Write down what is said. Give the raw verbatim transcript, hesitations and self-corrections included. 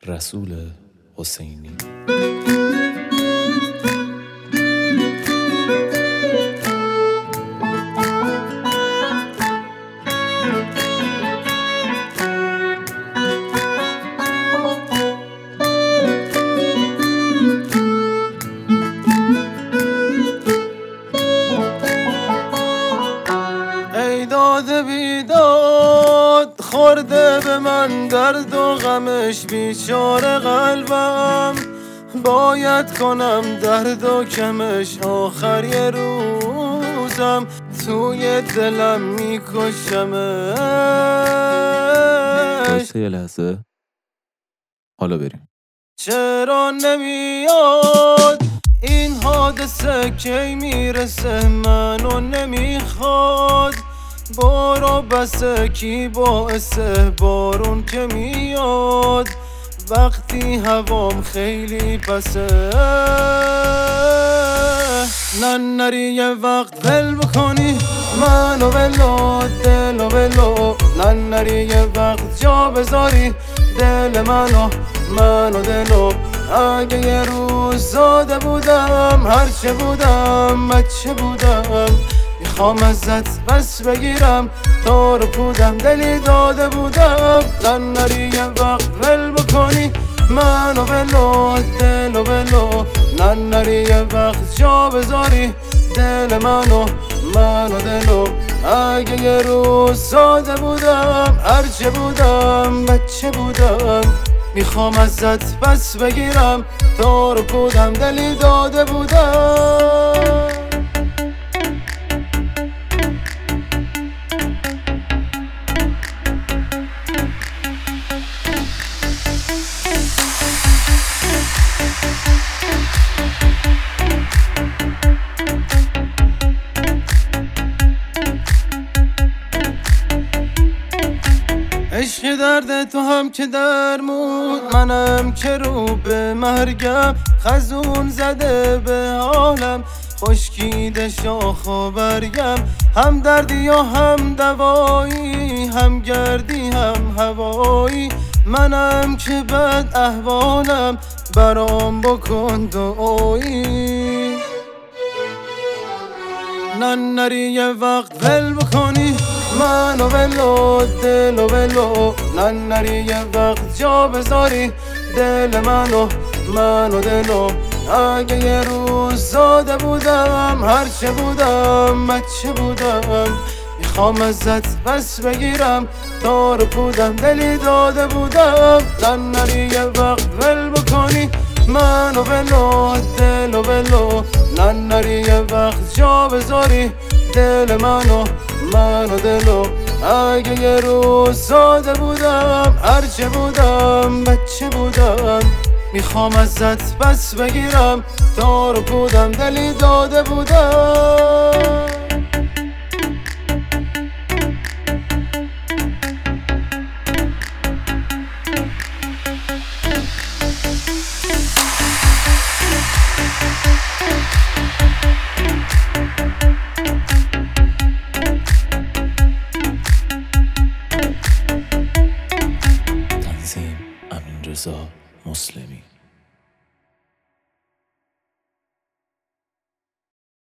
رسول حسینی. ای داده بیداد خورده به من درد و غمش بیچاره قلبم، باید کنم درد و کمش آخر یه روزم، توی دلم میکشمش. بایسته یه لحظه، حالا بریم. چرا نمیاد این حادثه کی میرسه، منو نمیخواد، برو بسه کی باعثه بارون که میاد وقتی هوام خیلی پسه. نه نری یه وقت ول بکنی منو ولو دلو ولو، نه نری یه وقت جا بذاری دل منو منو دلو. اگه یه روز زاده بودم هرچه بودم بچه بودم، میخوام ازت بس بگیرم تو رو پودم دلی داده بودم. نه نری یه وقت ول بکنی منو ولو دلو ولو، نه نری یه وقت جا بذاری دل منو منو دلو. اگه یه روز ساده بودم هرچه بودم بچه بودم، میخوام ازت پس بگیرم تو رو پودم دلی داده بودم. عشق درد تو هم که درمود، منم که رو به مرگم، خزون زده به حالم خشکیده شاخ و برگم. هم دردی و هم دوایی، هم گردی هم هوایی، منم که بد احوالم برام بکن دعایی. نه نری یه وقت ول بکنی منو ولو دلو ولو، نه نری یه وقت جا بذاری دل منو منو دلو. اگه یه روز زاده بودم هرچه بودم بچه بودم، میخوام ازت بس بگیرم تو رو پودم دلی داده بودم. نه نری یه وقت ول بکنی منو ولو دلو ولو، نه نری یه وقت جا بذاری دل منو منو دلو. اگه یه روز ساده بودم هرچه بودم بچه بودم، میخوام ازت بس بگیرم تو رو پودم دلی داده بودم. تنظیم امین رضا مسلمی.